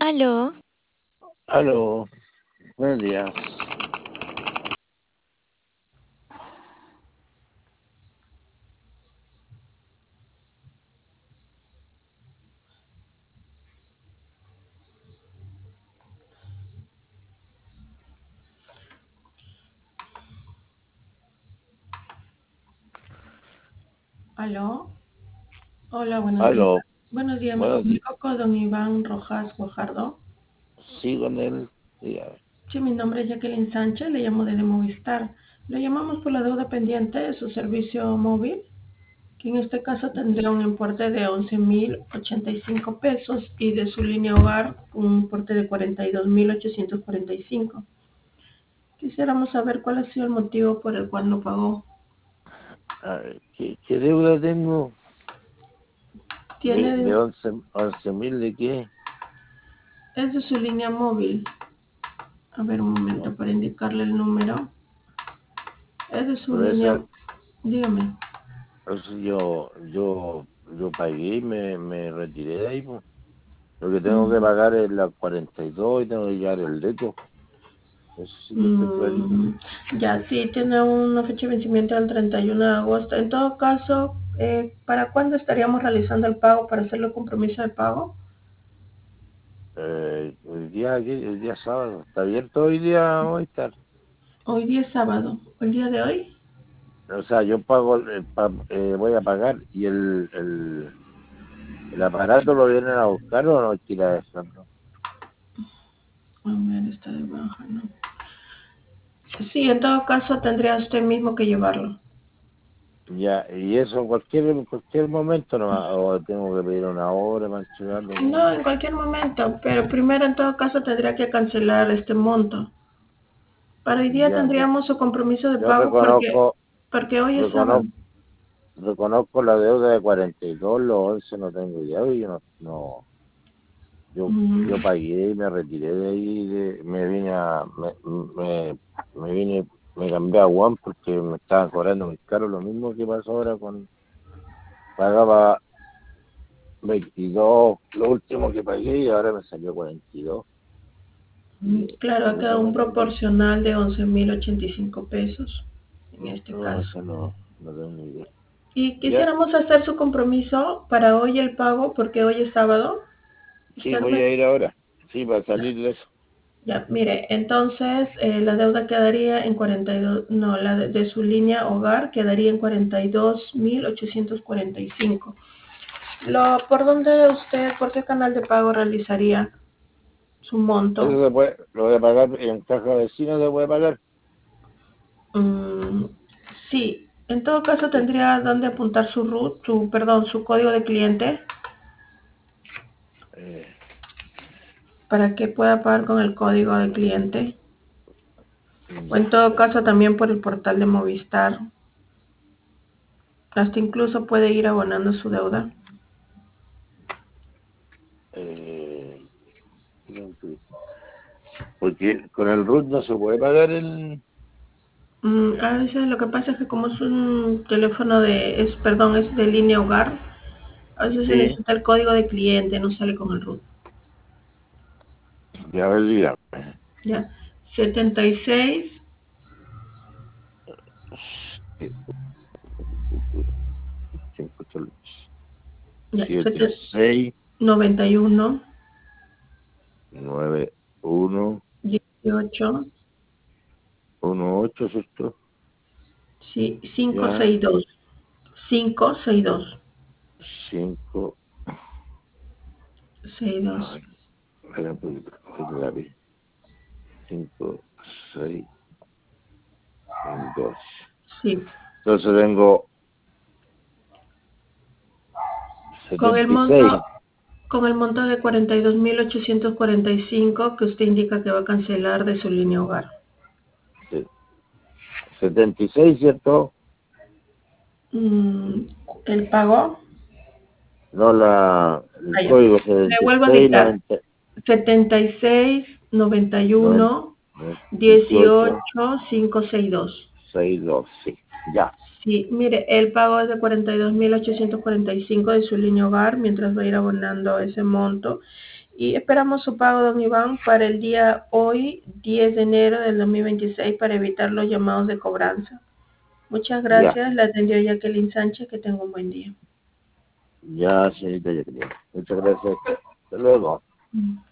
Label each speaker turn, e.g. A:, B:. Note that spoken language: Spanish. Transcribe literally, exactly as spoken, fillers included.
A: Aló,
B: Aló, buenos días.
C: Aló, hola, buenos días.
B: Aló,
C: Buenos días, me
B: buenos días.
C: comunico con don Iván Rojas Guajardo.
B: Sí, con él. Dígame.
C: Sí, mi nombre es Jacqueline Sánchez, le llamo desde Movistar. Le llamamos por la deuda pendiente de su servicio móvil, que en este caso tendría un importe de once mil ochenta y cinco pesos y de su línea hogar un importe de cuarenta y dos mil ochocientos cuarenta y cinco. Quisiéramos saber cuál ha sido el motivo por el cual no pagó.
B: A ver, ¿qué, qué deuda tengo? ¿De,
C: Tiene,
B: de once, once mil de qué?
C: es de su línea móvil. A ver, un momento para indicarle el número. Es de su
B: Pero
C: línea,
B: esa,
C: dígame.
B: eso yo, yo, yo pagué y me, me retiré de ahí, pues. Lo que tengo que
C: Mm,
B: pagar es la cuarenta y dos y tengo que llevar el dedo. Eso sí que estoy clarito.
C: mm, ya, sí, tiene una fecha de vencimiento del treinta y uno de agosto. En todo caso, eh, ¿para cuándo estaríamos realizando el pago para hacerle el compromiso de pago?
B: Eh, el día, aquí- el día sábado. ¿Está abierto hoy día? Hoy está.
C: Hoy día es sábado. ¿El día de hoy?
B: O sea, yo pago, el pa- eh, voy a pagar y el, el, el aparato lo vienen a buscar o no hay que ir a dejarlo.
C: A ver, está de baja, ¿no? Sí, en todo caso tendría usted mismo que llevarlo.
B: Ya, y eso en cualquier, en cualquier momento no, o tengo que pedir una hora para entregarlo.
C: No,
B: ¿Cómo?
C: en cualquier momento, pero primero en todo caso tendría que cancelar este monto. Para hoy día
B: Ya, pues,
C: tendríamos su compromiso de
B: yo
C: pago porque,
B: reconozco,
C: porque hoy es sábado.
B: reconozco, reconozco la deuda de cuarenta y dos, los once no tengo idea, y yo no, no, yo,
C: Mm,
B: yo pagué y me retiré de ahí, de- me vine a, me, me, me vine, me cambié a One porque me estaban cobrando muy caro, lo mismo que pasó ahora con, pagaba veintidós, lo último que pagué y ahora me salió cuarenta y dos.
C: mm,
B: Y,
C: claro,
B: por
C: acá
B: eso
C: un
B: me cambié.
C: proporcional de once mil ochenta y cinco pesos en este
B: No,
C: caso.
B: eso no, no tengo idea.
C: Y
B: Ya,
C: quisiéramos hacer su compromiso para hoy el pago porque hoy es sábado.
B: sí,
C: Usted
B: voy
C: me...
B: a ir ahora. Sí, para
C: Ya,
B: salir de eso.
C: ya, mire, entonces eh, la deuda quedaría en cuarenta y dos, no, la de, de su línea hogar quedaría en cuarenta y dos mil ochocientos cuarenta y cinco. Lo, ¿por dónde usted, por qué canal de pago realizaría su monto?
B: Eso se puede, lo voy a pagar en caja vecina, se puede pagar.
C: Mm, sí, en todo caso
B: Sí.
C: tendría donde apuntar su root, su, perdón, su código de cliente
B: Eh,
C: para que pueda pagar con el código de cliente. O en
B: ya,
C: todo caso
B: espérame.
C: también por el portal de Movistar. Hasta incluso puede ir abonando su deuda.
B: Eh, porque con el root no se puede pagar el...
C: Mm, a veces lo que pasa es que como es un teléfono de, es, perdón, es de línea hogar, a veces se
B: Sí,
C: necesita el código de cliente, no sale con el root.
B: ya ver, dígame.
C: Ya, setenta y seis,
B: Cinco, ocho,
C: ya,
B: siete,
C: sete-
B: seis,
C: noventa y uno,
B: nueve, uno,
C: dieciocho,
B: uno, ocho, ¿cierto?
C: sí, cinco
B: Ya,
C: seis dos, cinco seis dos,
B: cinco,
C: seis
B: a
C: dos.
B: ver, espera un poquito, el lápiz. Cinco, seis, dos.
C: Sí,
B: Entonces tengo
C: con el
B: setenta y
C: monto,
B: seis.
C: con el monto de cuarenta y dos mil ochocientos cuarenta y cinco que usted indica que va a cancelar de su línea hogar.
B: se- setenta y seis, ¿cierto?
C: Mm, el pago,
B: No, la, el
C: allá.
B: código
C: Le
B: setenta y
C: vuelvo a
B: seis,
C: dictar.
B: noventa,
C: setenta y seis, noventa y
B: noventa,
C: uno,
B: veintiocho,
C: dieciocho, quinientos sesenta y dos.
B: sesenta y dos, sí. Ya,
C: Sí, mire, el pago es de cuarenta y dos mil ochocientos cuarenta y cinco de su línea hogar mientras va a ir abonando ese monto. Y esperamos su pago, don Iván, para el día hoy, diez de enero del dos mil veintiséis, para evitar los llamados de cobranza. Muchas
B: Ya,
C: gracias. La atendió Jacqueline Sánchez. Que tenga un buen día.
B: ya, señorita Jacqueline. Muchas gracias. Hasta luego.
C: Mm.